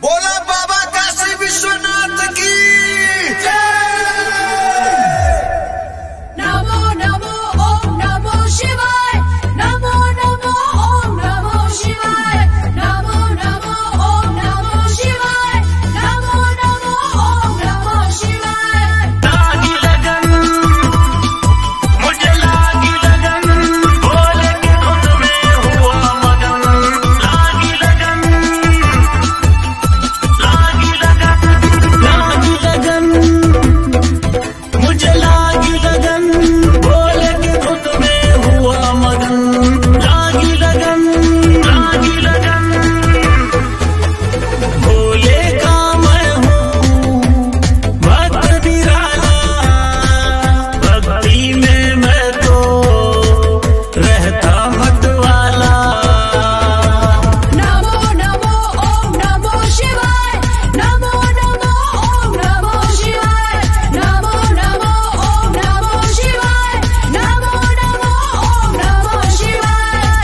बोला बाबा काशी विश्वनाथ की नमो नमो ओम नमो शिवाय। नमो नमो ओम नमो शिवाय। नमो नमो ओम नमो शिवाय। नमो नमो ओम नमो शिवाय। लागी लगन मुझे लागी लगन बोले के खुद में हुआ मगन। लागी लगन मुझे लागी लगन बोले के खुद में हुआ मगन। लागी लगन भोले का मैं हूँ भक्त निराला। भक्ति में मैं तो रहता मत वाला। नमो नमो ओम नमो शिवाय। नमो नमो ओम नमो शिवाय। नमो नमो ओम नमो शिवाय। नमो नमो ओम नमो शिवाय।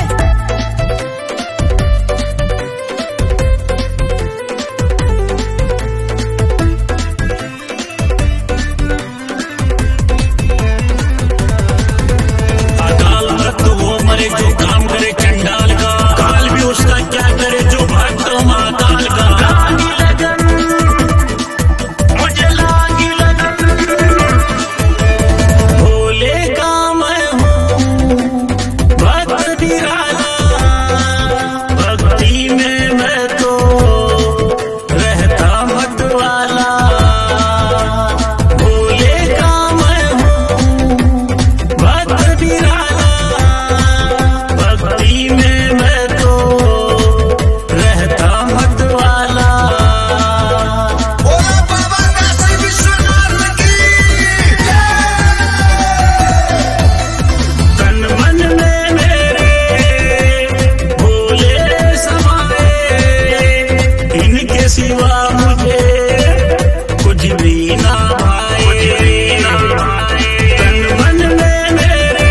अकाल भक्त वो मरे जो काम करे चंडाल का। काल भी उसका क्या करे जो भक्त महाकाल का। लागी लगन मुझे लागी लगन भोले का मैं हूँ भक्त निराला। भक्ति में मैं तो रहता मत वाला। भोले का मैं हूँ भक्त निराला। भक्ति में मैं तो रहता मत वाला। बोला बाबा काशी विश्वनाथ की तन मन में मेरे भोले समाए। इनके सिवा मुझे कुछ भी ना भाए। तन मन में मेरे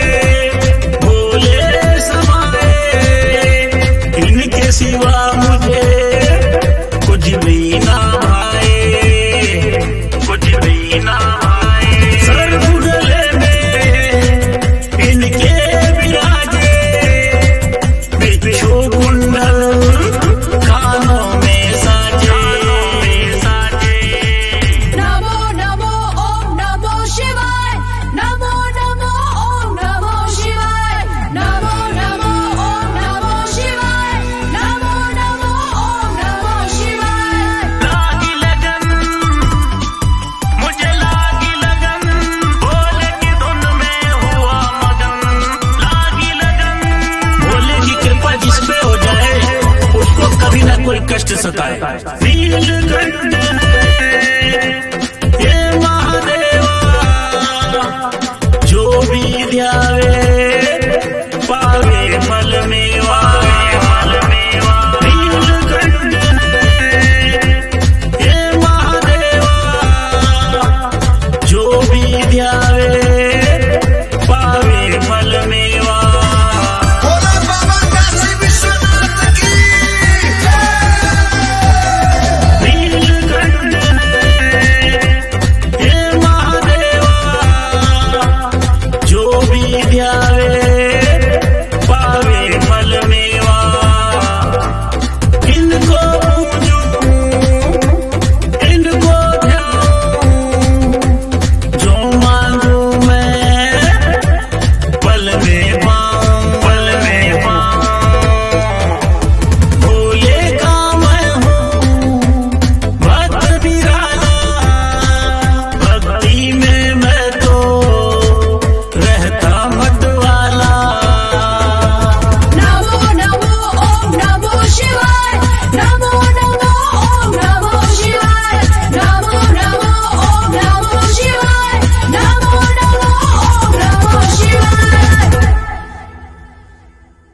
भोले समाए। इनके सिवा मुझे कुछ भी ना भाए। कुछ भी ना भाए। सर्व गले में इनके विराजे। बिच्छू कुंडल कानों में साजे। नमो नमो ओम नमो शिवाय। नमो नमो ओम नमो शिवाय। नमो नमो ओम नमो शिवाय। नमो नमो ओम नमो शिवाय। लागी लगन मुझे लागी लगन भोले की धुन में हुआ मगन। लागी लगन भोले की कृपा जिस पे हो जाए उसको कभी ना कोई कष्ट सताए। नीलकंठ है